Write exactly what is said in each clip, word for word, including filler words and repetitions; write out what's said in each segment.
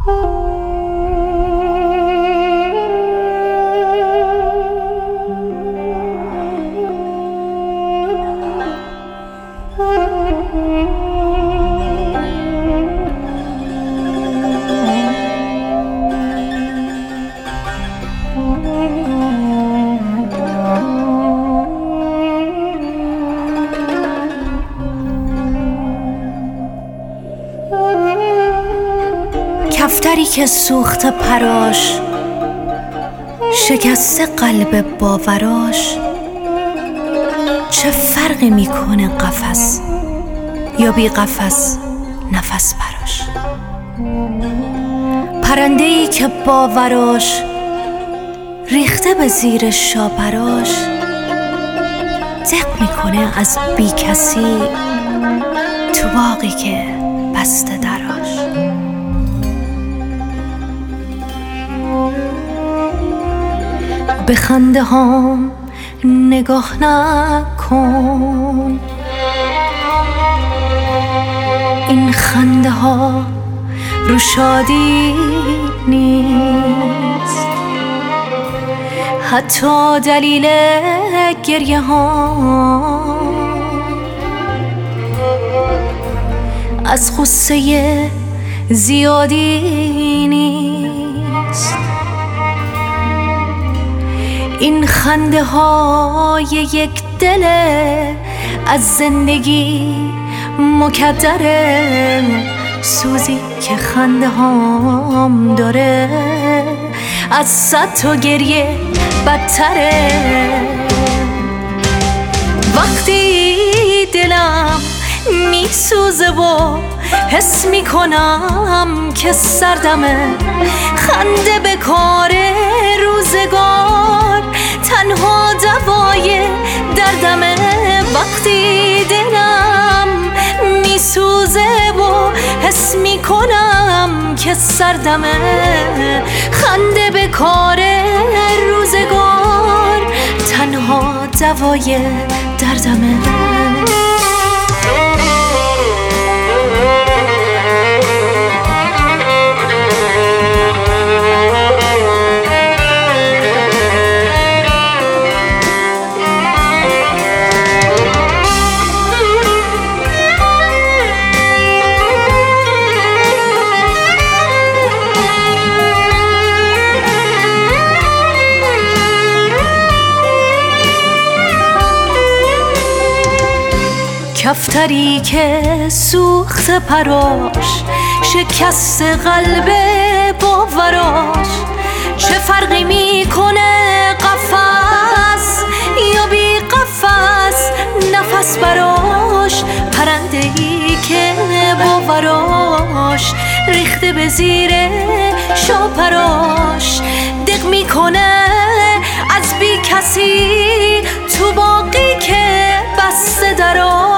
کفتری که سوخته پراش، شکسته قلب باوراش، چه فرقی میکنه قفس یا بی قفس نفس براش؟ پرنده‌ای که باوراش ریخته به زیر شاپراش، دق میکنه از بی کسی تو باغی که بسته دراش. به خنده هام نگاه نکن، این خنده ها رو شادی نیست، حتی دلیل گریه ها از غصه زیادی نیست. این خنده های یک دله از زندگی مکدره، سوزی که خنده هام داره از صد تا گریه بدتره. وقتی دلم میسوزه و حس میکنم که سردمه، خنده به کار روزگار تنها دوای دردمه. وقتی دلم میسوزه و حس میکنم که سردمه، خنده به کار روزگار تنها دوای دردمه. کفتری که سوخت پراش، شکست قلب باوراش، چه فرقی میکنه قفس یا بی قفس نفس براش؟ پرنده‌ای که باوراش ریخته به زیر شاپراش، دق میکنه از بی کسی تو باقی که بسته دراش.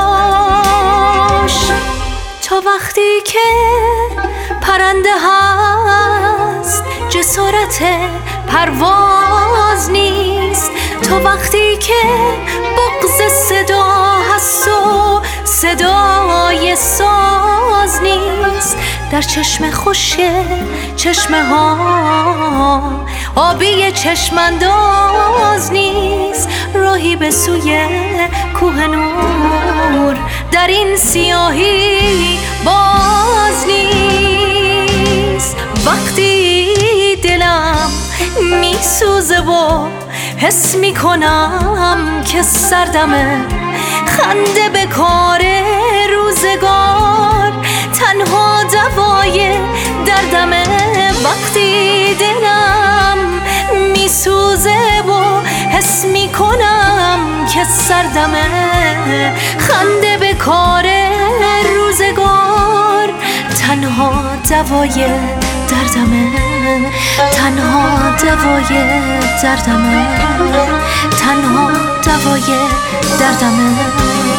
تا وقتی که پرنده هست جسارت پرواز نیست، تا وقتی که بغض صدا هست و صدای ساز نیست، در چشم خوش چشمه ها آبی چشم انداز نیست، راهی به سوی کوه نور در این سیاهی باز نیست. وقتی دلم میسوزه و حس میکنم که سردمه، خنده به کار روزگار تنها دوای دردمه. وقتی دلم میسوزه و حس میکنم که سردمه، خنده به کار روزگار تنها دوای دردمه، تنها دوای دردمه، تنها دوای دردمه.